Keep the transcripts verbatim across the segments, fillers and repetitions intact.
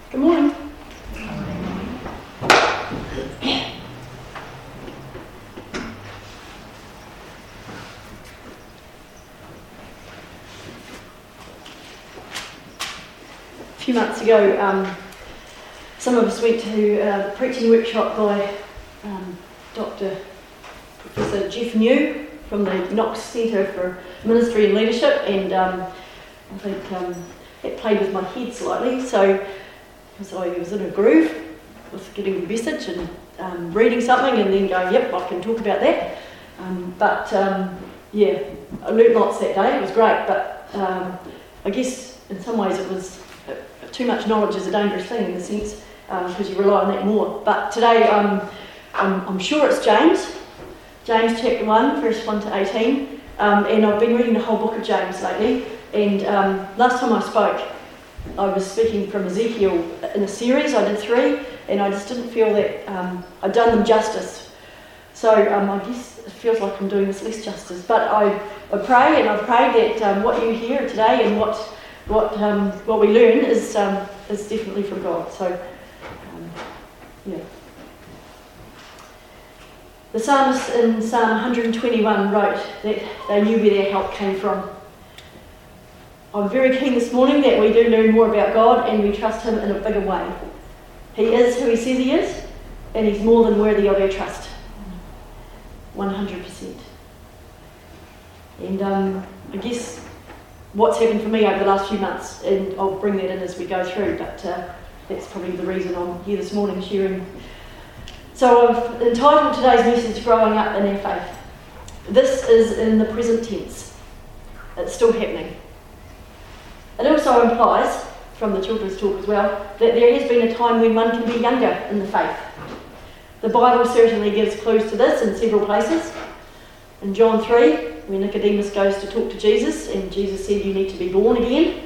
Good morning. A few months ago, um, some of us went to a preaching workshop by um, Doctor Professor Jeff New from the Knox Centre for Ministry and Leadership, and um, I think um, it played with my head slightly, so because I was in a groove with getting the message and um, reading something and then going, yep, I can talk about that. Um, but um, yeah, I learnt lots that day. It was great, but um, I guess in some ways it was uh, too much knowledge is a dangerous thing in the sense because um, you rely on that more. But today um, I'm, I'm sure it's James, James chapter one, verse one to eighteen, um, and I've been reading the whole book of James lately. And um, last time I spoke, I was speaking from Ezekiel in a series. I did three, and I just didn't feel that um, I'd done them justice. So um, I guess it feels like I'm doing this less justice. But I, I pray, and I pray that um, what you hear today and what what um, what we learn is um, is definitely from God. So um, yeah. The psalmist in Psalm one twenty-one wrote that they knew where their help came from. I'm very keen this morning that we do learn more about God and we trust Him in a bigger way. He is who He says He is, and He's more than worthy of our trust. one hundred percent. And um, I guess what's happened for me over the last few months, and I'll bring that in as we go through, but uh, that's probably the reason I'm here this morning sharing. So I've entitled today's message, Growing Up in Our Faith. This is in the present tense. It's still happening. It also implies, from the children's talk as well, that there has been a time when one can be younger in the faith. The Bible certainly gives clues to this in several places. In John three, when Nicodemus goes to talk to Jesus, and Jesus said, you need to be born again.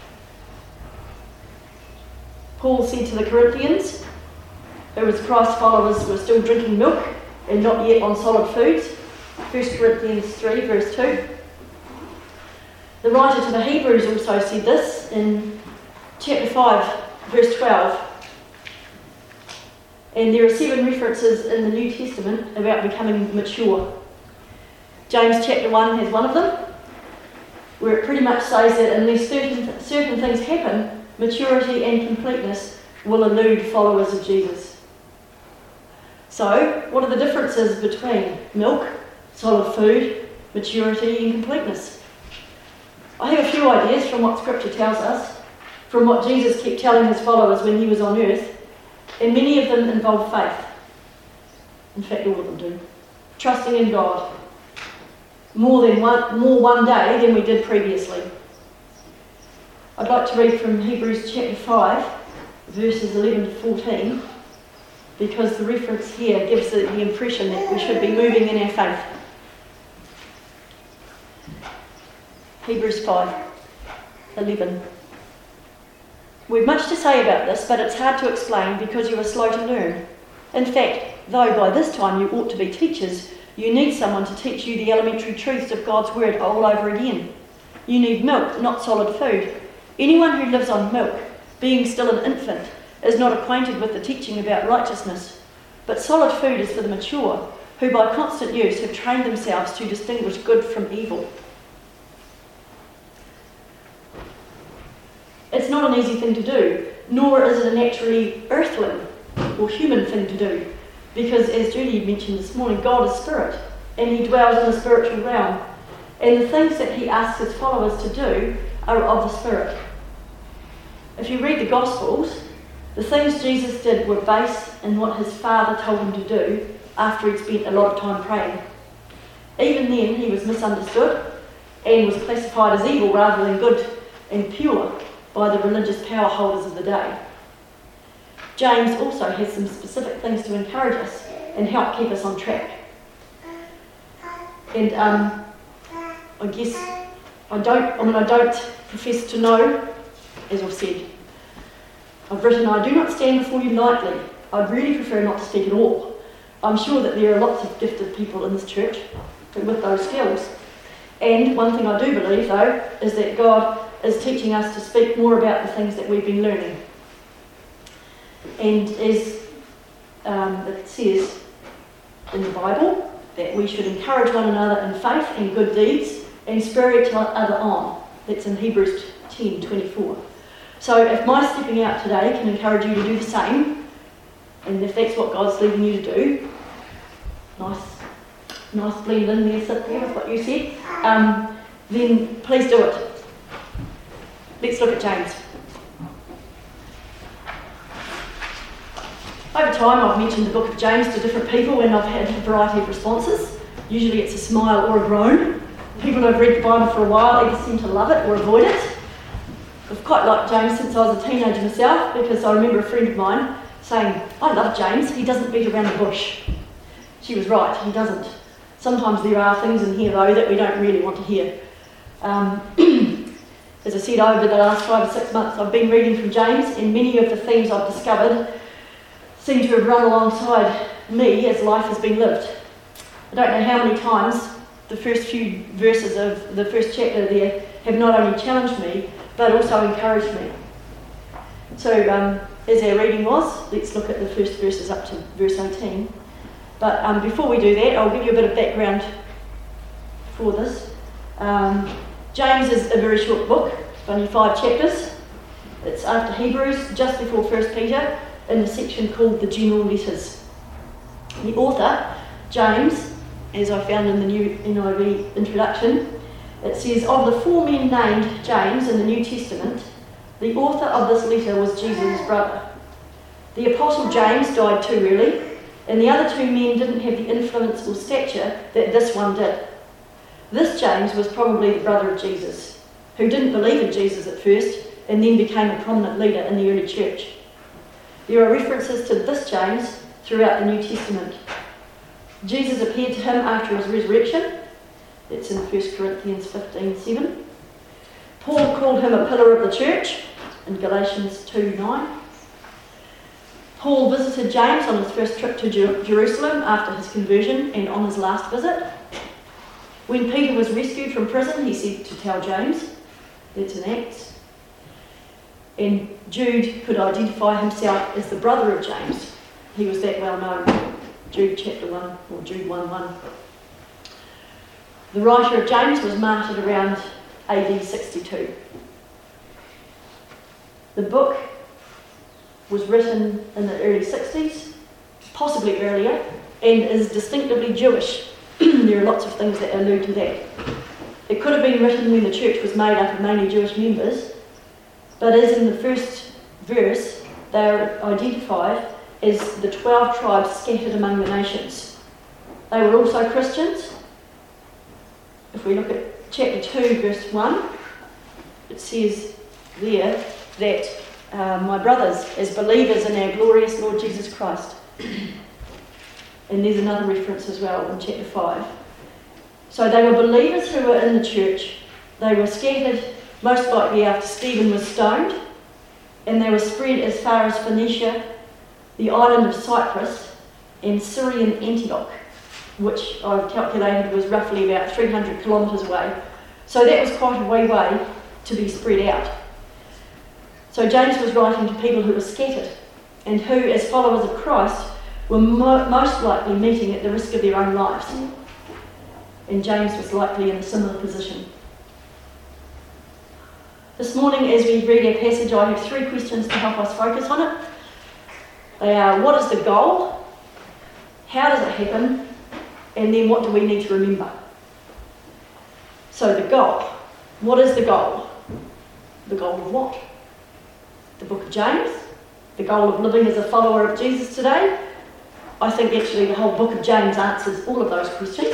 Paul said to the Corinthians, who as Christ's followers were still drinking milk and not yet on solid foods, First Corinthians three, verse two. The writer to the Hebrews also said this in chapter five, verse twelve. And there are seven references in the New Testament about becoming mature. James chapter one has one of them, where it pretty much says that unless certain, certain things happen, maturity and completeness will elude followers of Jesus. So, what are the differences between milk, solid food, maturity and completeness? I have a few ideas from what Scripture tells us, from what Jesus kept telling His followers when He was on earth, and many of them involve faith. In fact, all of them do. Trusting in God. More than one, more one day than we did previously. I'd like to read from Hebrews chapter five, verses eleven to fourteen, because the reference here gives the, the impression that we should be moving in our faith. Hebrews five, eleven. We've much to say about this, but it's hard to explain because you are slow to learn. In fact, though by this time you ought to be teachers, you need someone to teach you the elementary truths of God's word all over again. You need milk, not solid food. Anyone who lives on milk, being still an infant, is not acquainted with the teaching about righteousness. But solid food is for the mature, who by constant use have trained themselves to distinguish good from evil. It's not an easy thing to do, nor is it a naturally earthly or human thing to do, because as Judy mentioned this morning, God is spirit, and He dwells in the spiritual realm, and the things that He asks His followers to do are of the Spirit. If you read the Gospels, the things Jesus did were based in what His Father told Him to do after He'd spent a lot of time praying. Even then, He was misunderstood and was classified as evil rather than good and pure by the religious power holders of the day. James also has some specific things to encourage us and help keep us on track. And um, I guess I don't, I mean, I don't profess to know, as I've said. I've written, I do not stand before you lightly. I'd really prefer not to speak at all. I'm sure that there are lots of gifted people in this church with those skills. And one thing I do believe, though, is that God is teaching us to speak more about the things that we've been learning. And as um, it says in the Bible, that we should encourage one another in faith and good deeds and spur each other on. That's in Hebrews ten twenty-four. So if my stepping out today can encourage you to do the same, and if that's what God's leading you to do, nice, nice blend in there, sit there with what you said, um, then please do it. Let's look at James. Over time, I've mentioned the book of James to different people and I've had a variety of responses. Usually it's a smile or a groan. People who have read the Bible for a while either seem to love it or avoid it. I've quite liked James since I was a teenager myself, because I remember a friend of mine saying, I love James, he doesn't beat around the bush. She was right, he doesn't. Sometimes there are things in here though that we don't really want to hear. Um, as I said, over the last five or six months I've been reading from James, and many of the themes I've discovered seem to have run alongside me as life has been lived. I don't know how many times the first few verses of the first chapter there have not only challenged me, but also encouraged me. So, um, as our reading was, let's look at the first verses up to verse eighteen. But um, before we do that, I'll give you a bit of background for this. Um, James is a very short book, only five chapters. It's after Hebrews, just before First Peter, in the section called the General Letters. The author, James, as I found in the new N I V introduction, it says, of the four men named James in the New Testament, the author of this letter was Jesus' brother. The Apostle James died too early, and the other two men didn't have the influence or stature that this one did. This James was probably the brother of Jesus, who didn't believe in Jesus at first, and then became a prominent leader in the early church. There are references to this James throughout the New Testament. Jesus appeared to him after his resurrection. That's in First Corinthians fifteen seven. Paul called him a pillar of the church in Galatians two nine. Paul visited James on his first trip to Jer- Jerusalem after his conversion and on his last visit. When Peter was rescued from prison, he said to tell James. That's in Acts. And Jude could identify himself as the brother of James. He was that well known. Jude chapter one, or Jude one one. The writer of James was martyred around A D sixty-two. The book was written in the early sixties, possibly earlier, and is distinctively Jewish. There are lots of things that allude to that. It could have been written when the church was made up of mainly Jewish members, but as in the first verse, they are identified as the twelve tribes scattered among the nations. They were also Christians. If we look at chapter two, verse one, it says there that uh, my brothers, as believers in our glorious Lord Jesus Christ. And there's another reference as well in chapter five. So they were believers who were in the church. They were scattered most likely after Stephen was stoned, and they were spread as far as Phoenicia, the island of Cyprus, and Syrian Antioch, which I've calculated was roughly about three hundred kilometres away. So that was quite a way way to be spread out. So James was writing to people who were scattered, and who, as followers of Christ, were mo- most likely meeting at the risk of their own lives. And James was likely in a similar position. This morning, as we read our passage, I have three questions to help us focus on it. They are, what is the goal? How does it happen? And then what do we need to remember? So the goal. What is the goal? The goal of what? The book of James? The goal of living as a follower of Jesus today? I think actually the whole book of James answers all of those questions.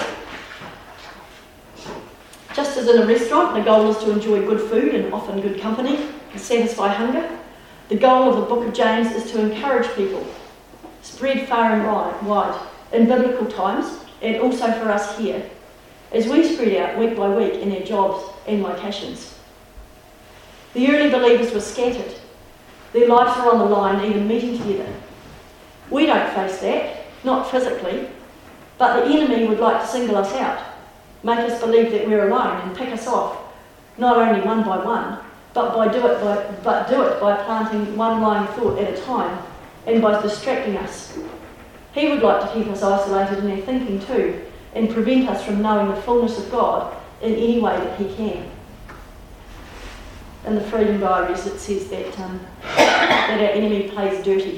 Just as in a restaurant, the goal is to enjoy good food and often good company and satisfy hunger. The goal of the book of James is to encourage people, spread far and wide, in biblical times, and also for us here, as we spread out week by week in our jobs and locations. The early believers were scattered. Their lives were on the line, even meeting together. We don't face that, not physically, but the enemy would like to single us out, make us believe that we're alone and pick us off, not only one by one, but by do it by but do it by planting one lying thought at a time and by distracting us. He would like to keep us isolated in our thinking too, and prevent us from knowing the fullness of God in any way that he can. In the Freedom Diaries it says that, um, that our enemy plays dirty.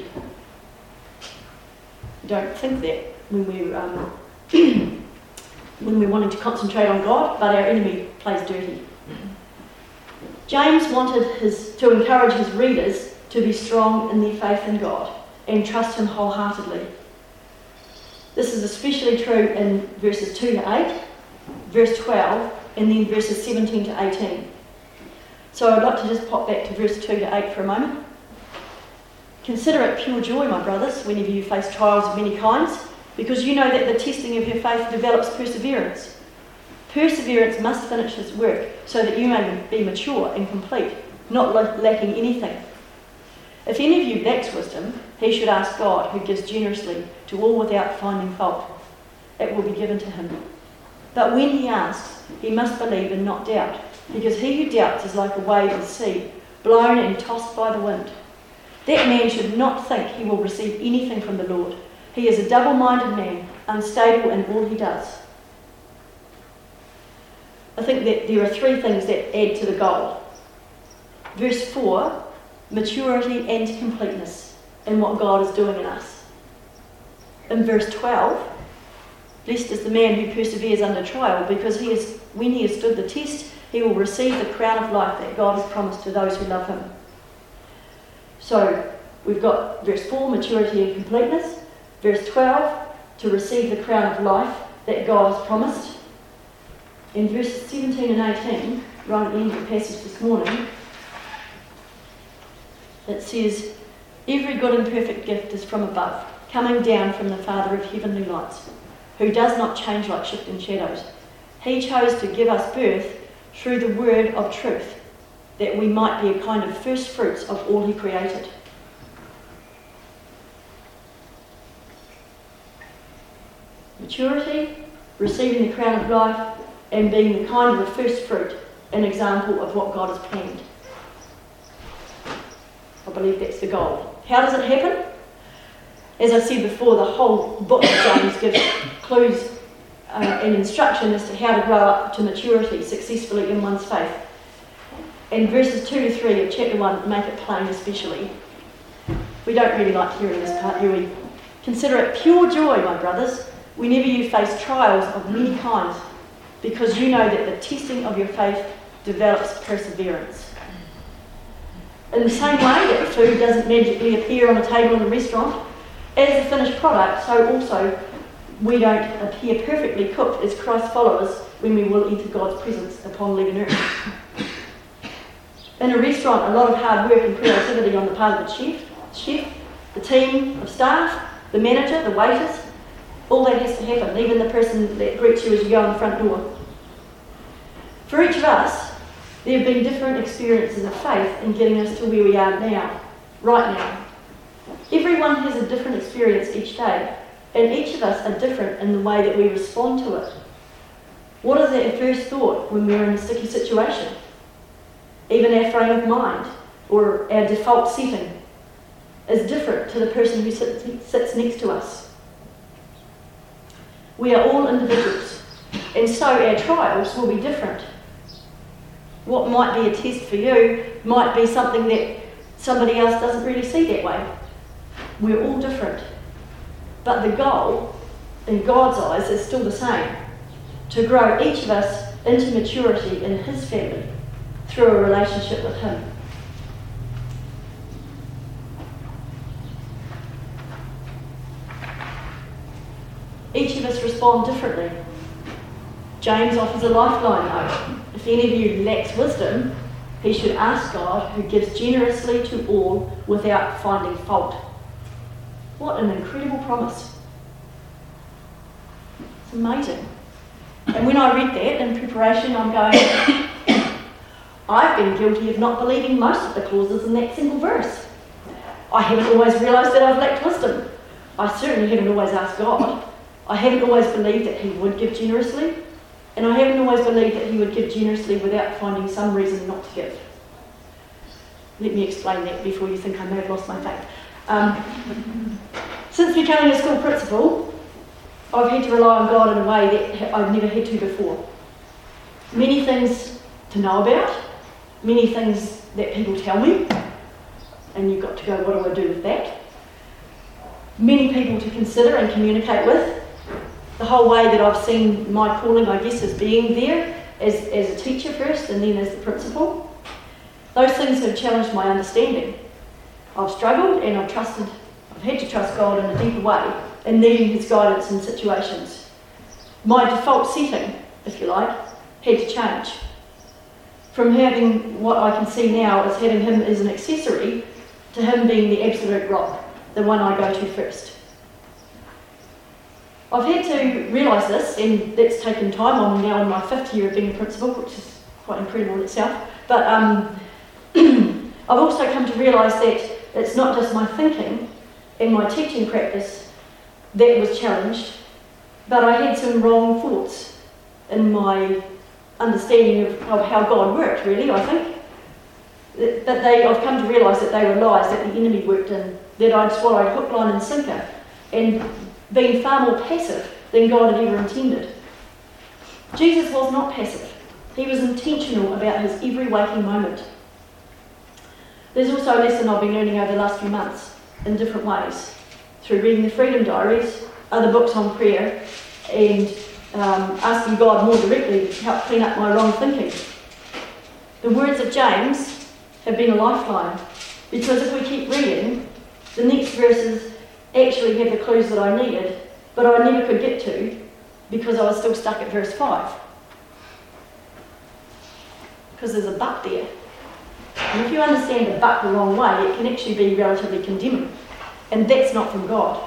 Don't think that when we're, um, when we're wanting to concentrate on God, but our enemy plays dirty. James wanted his, to encourage his readers to be strong in their faith in God and trust him wholeheartedly. This is especially true in verses two to eight, verse twelve, and then verses seventeen to eighteen. So I'd like to just pop back to verse two to eight for a moment. Consider it pure joy, my brothers, whenever you face trials of many kinds, because you know that the testing of your faith develops perseverance. Perseverance must finish its work, so that you may be mature and complete, not lacking anything. If any of you lacks wisdom, he should ask God, who gives generously to all without finding fault. It will be given to him. But when he asks, he must believe and not doubt, because he who doubts is like a wave of the sea, blown and tossed by the wind. That man should not think he will receive anything from the Lord. He is a double-minded man, unstable in all he does. I think that there are three things that add to the goal. Verse four, maturity and completeness in what God is doing in us. In verse twelve, blessed is the man who perseveres under trial, because he is, when he has stood the test, he will receive the crown of life that God has promised to those who love him. So we've got verse four, maturity and completeness. Verse twelve, to receive the crown of life that God has promised. In verses seventeen and eighteen, right at the end of the passage this morning, it says, every good and perfect gift is from above, coming down from the Father of heavenly lights, who does not change like shifting shadows. He chose to give us birth through the word of truth, that we might be a kind of first fruits of all he created. Maturity, receiving the crown of life, and being the kind of a first fruit, an example of what God has planned. I believe that's the goal. How does it happen? As I said before, the whole book of James gives clues uh, and instruction as to how to grow up to maturity successfully in one's faith. And verses two to three of chapter one make it plain especially. We don't really like hearing this part, do we? Consider it pure joy, my brothers, whenever you face trials of many kinds, because you know that the testing of your faith develops perseverance. In the same way that food doesn't magically appear on a table in a restaurant, as a finished product, so also we don't appear perfectly cooked as Christ's followers when we will enter God's presence upon leaving earth. In a restaurant, a lot of hard work and creativity on the part of the chef, chef, the team of staff, the manager, the waiters, all that has to happen, even the person that greets you as you go in the front door. For each of us, there have been different experiences of faith in getting us to where we are now, right now. Everyone has a different experience each day, and each of us are different in the way that we respond to it. What is our first thought when we're in a sticky situation? Even our frame of mind, or our default setting, is different to the person who sits, sits next to us. We are all individuals, and so our trials will be different. What might be a test for you might be something that somebody else doesn't really see that way. We're all different. But the goal, in God's eyes, is still the same: to grow each of us into maturity in his family through a relationship with him. Each of us respond differently. James offers a lifeline though. If any of you lacks wisdom, he should ask God, who gives generously to all without finding fault. What an incredible promise. It's amazing. And when I read that in preparation, I'm going, I've been guilty of not believing most of the clauses in that single verse. I haven't always realised that I've lacked wisdom. I certainly haven't always asked God. I haven't always believed that he would give generously, and I haven't always believed that he would give generously without finding some reason not to give. Let me explain that before you think I may have lost my faith. Um, since becoming a school principal, I've had to rely on God in a way that I've never had to before. Many things to know about, many things that people tell me, and you've got to go, what do I do with that? Many people to consider and communicate with. The whole way that I've seen my calling, I guess, as being there as, as a teacher first and then as the principal. Those things have challenged my understanding. I've struggled and I've trusted, I've had to trust God in a deeper way in needing his guidance in situations. My default setting, if you like, had to change. From having what I can see now as having him as an accessory to him being the absolute rock, the one I go to first. I've had to realise this, and that's taken time. I'm now in my fifth year of being a principal, which is quite incredible in itself. But um, I've also come to realise that it's not just my thinking and my teaching practice that was challenged, but I had some wrong thoughts in my understanding of, of how God worked, really, I think. But they, I've come to realise that they were lies that the enemy worked in, that I'd swallowed hook, line and sinker, and been far more passive than God had ever intended. Jesus was not passive. He was intentional about his every waking moment. There's also a lesson I've been learning over the last few months in different ways, through reading the Freedom Diaries, other books on prayer, and um, asking God more directly to help clean up my wrong thinking. The words of James have been a lifeline, because if we keep reading, the next verses actually have the clues that I needed, but I never could get to because I was still stuck at verse five. Because there's a but there. And if you understand a but the wrong way, it can actually be relatively condemning. And that's not from God.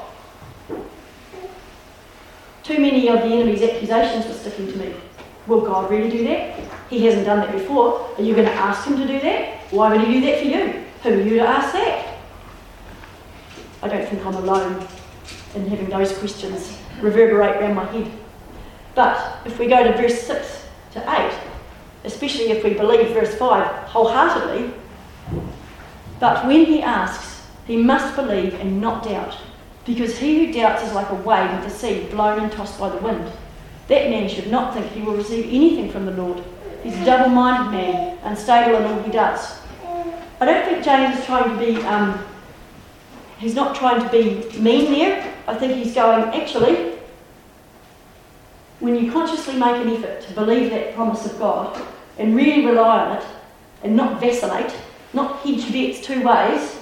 Too many of the enemy's accusations were sticking to me. Will God really do that? He hasn't done that before. Are you going to ask him to do that? Why would he do that for you? Who are you to ask that? I don't think I'm alone in having those questions reverberate around my head. But if we go to verse six to eight, especially if we believe verse five wholeheartedly, but when he asks, he must believe and not doubt, because he who doubts is like a wave of the sea blown and tossed by the wind. That man should not think he will receive anything from the Lord. He's a double-minded man, unstable in all he does. I don't think James is trying to be, um, he's not trying to be mean there. I think he's going, actually, when you consciously make an effort to believe that promise of God and really rely on it and not vacillate, not hedge bets two ways,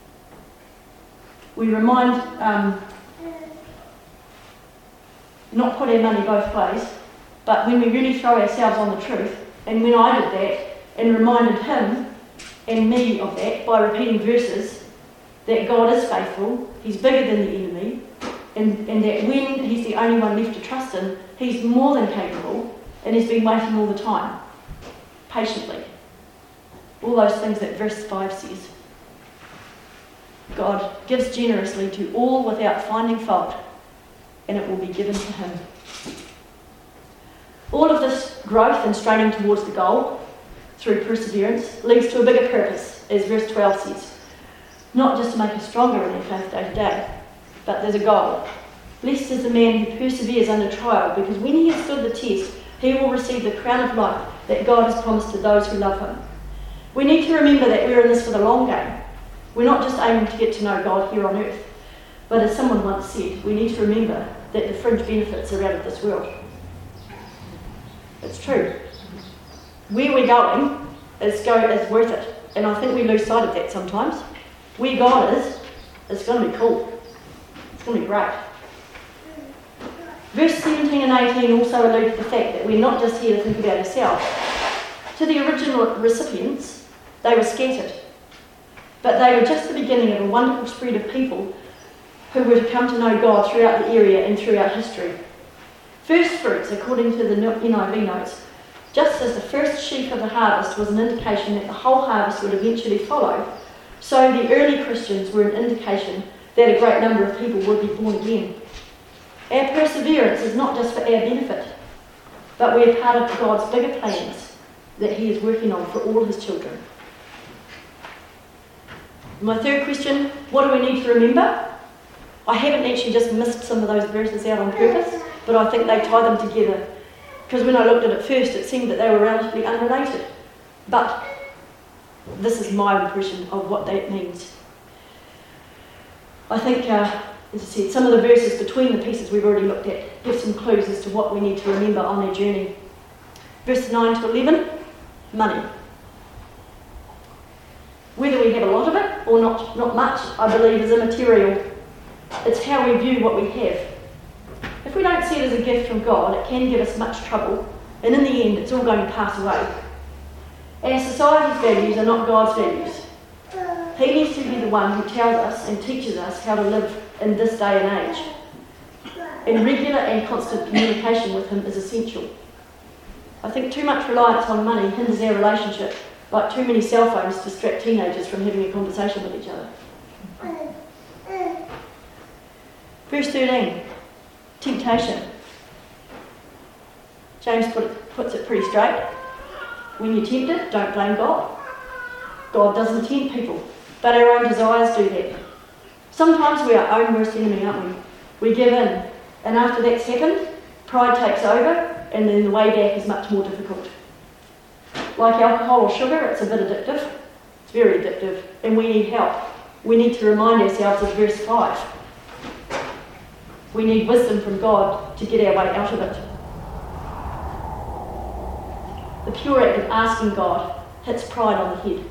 we remind, um, not put our money both ways, but when we really throw ourselves on the truth, and when I did that and reminded him and me of that by repeating verses, that God is faithful, he's bigger than the enemy, and, and that when he's the only one left to trust in, he's more than capable, and he's been waiting all the time, patiently. All those things that verse five says. God gives generously to all without finding fault, and it will be given to him. All of this growth and straining towards the goal through perseverance leads to a bigger purpose, as verse twelve says. Not just to make us stronger in our faith day to day, but there's a goal. Blessed is the man who perseveres under trial, because when he has stood the test, he will receive the crown of life that God has promised to those who love him. We need to remember that we're in this for the long game. We're not just aiming to get to know God here on earth, but as someone once said, we need to remember that the fringe benefits are out of this world. It's true. Where we're going is, go, is worth it, and I think we lose sight of that sometimes. Where God is, it's going to be cool. It's going to be great. Verse seventeen and eighteen also allude to the fact that we're not just here to think about ourselves. To the original recipients, they were scattered, but they were just the beginning of a wonderful spread of people who were to come to know God throughout the area and throughout history. First fruits, according to the N I V notes, just as the first sheaf of the harvest was an indication that the whole harvest would eventually follow, so the early Christians were an indication that a great number of people would be born again. Our perseverance is not just for our benefit, but we are part of God's bigger plans that he is working on for all his children. My third question, what do we need to remember? I haven't actually just missed some of those verses out on purpose, but I think they tie them together. Because when I looked at it first, it seemed that they were relatively unrelated. But this is my impression of what that means. I think, uh, as I said, some of the verses between the pieces we've already looked at give some clues as to what we need to remember on our journey. Verse nine to eleven, money. Whether we have a lot of it or not, not much, I believe is immaterial. It's how we view what we have. If we don't see it as a gift from God, it can give us much trouble, and in the end, it's all going to pass away. Our society's values are not God's values. He needs to be the one who tells us and teaches us how to live in this day and age. And regular and constant communication with him is essential. I think too much reliance on money hinders our relationship, like too many cell phones distract teenagers from having a conversation with each other. Verse thirteen, temptation. James put it, puts it pretty straight. When you're tempted, don't blame God. God doesn't tempt people, but our own desires do that. Sometimes we're our own worst enemy, aren't we? We give in, and after that's happened, pride takes over, and then the way back is much more difficult. Like alcohol or sugar, it's a bit addictive. It's very addictive, and we need help. We need to remind ourselves of verse five. We need wisdom from God to get our way out of it. The pure act of asking God hits pride on the head.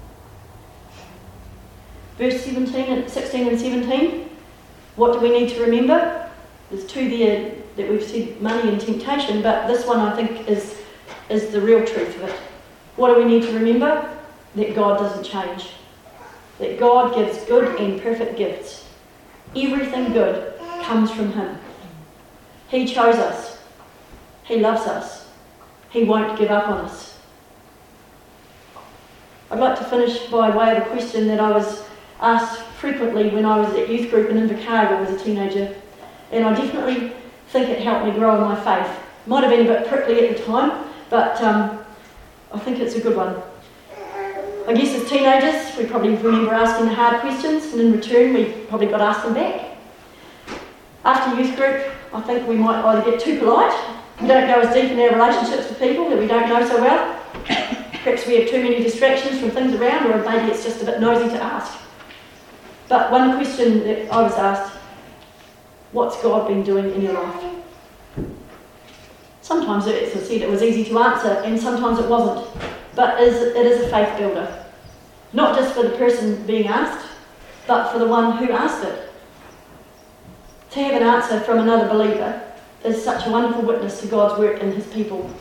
Verse seventeen and sixteen and seventeen, what do we need to remember? There's two there that we've said, money and temptation, but this one I think is, is the real truth of it. What do we need to remember? That God doesn't change. That God gives good and perfect gifts. Everything good comes from him. He chose us. He loves us. He won't give up on us. I'd like to finish by way of a question that I was asked frequently when I was at youth group in Invercargill as a teenager, and I definitely think it helped me grow in my faith. Might have been a bit prickly at the time, but um, I think it's a good one. I guess as teenagers, we probably remember asking the hard questions, and in return, we probably got asked them back. After youth group, I think we might either get too polite, we don't go as deep in our relationships with people that we don't know so well, perhaps we have too many distractions from things around, or maybe it's just a bit nosy to ask. But one question that I was asked, what's God been doing in your life? Sometimes, as I said, it was easy to answer, and sometimes it wasn't. But it is a faith builder. Not just for the person being asked, but for the one who asked it. To have an answer from another believer is such a wonderful witness to God's work in his people.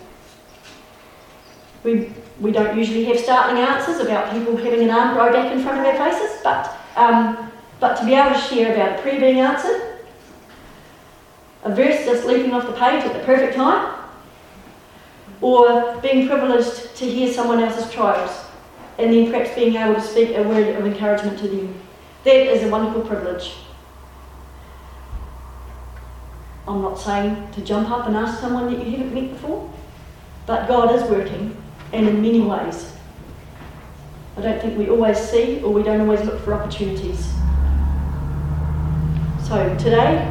We, we don't usually have startling answers about people having an arm grow back in front of our faces, but, um, but to be able to share about a prayer being answered, a verse just leaping off the page at the perfect time, or being privileged to hear someone else's trials and then perhaps being able to speak a word of encouragement to them. That is a wonderful privilege. I'm not saying to jump up and ask someone that you haven't met before, but God is working, and in many ways. I don't think we always see, or we don't always look for opportunities. So today,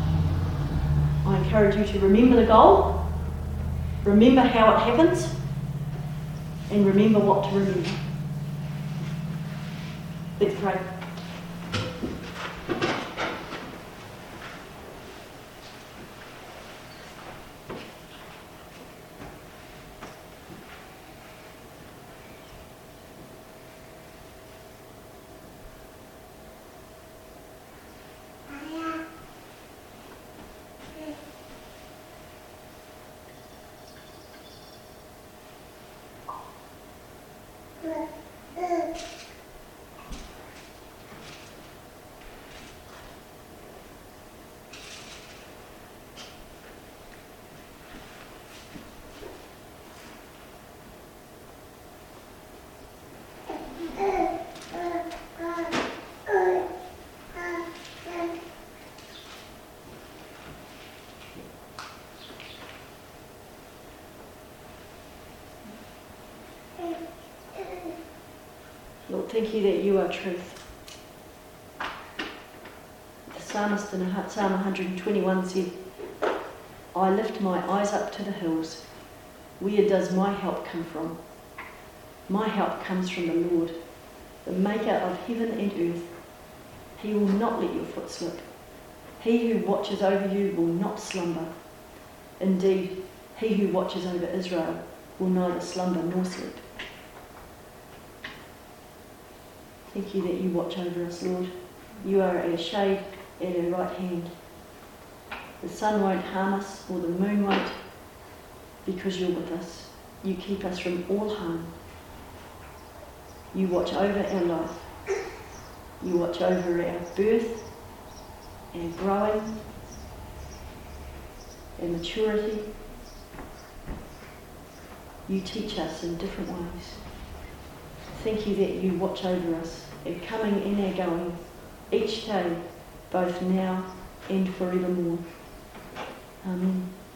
I encourage you to remember the goal, remember how it happens, and remember what to remember. Let's pray. Thank you that you are truth. The psalmist in Psalm one hundred twenty-one said, I lift my eyes up to the hills. Where does my help come from? My help comes from the Lord, the maker of heaven and earth. He will not let your foot slip. He who watches over you will not slumber. Indeed, he who watches over Israel will neither slumber nor sleep. Thank you that you watch over us, Lord. You are our shade at our right hand. The sun won't harm us, or the moon won't, because you're with us. You keep us from all harm. You watch over our life. You watch over our birth, our growing, our maturity. You teach us in different ways. Thank you that you watch over us, our coming and our going, each day, both now and forevermore. Amen.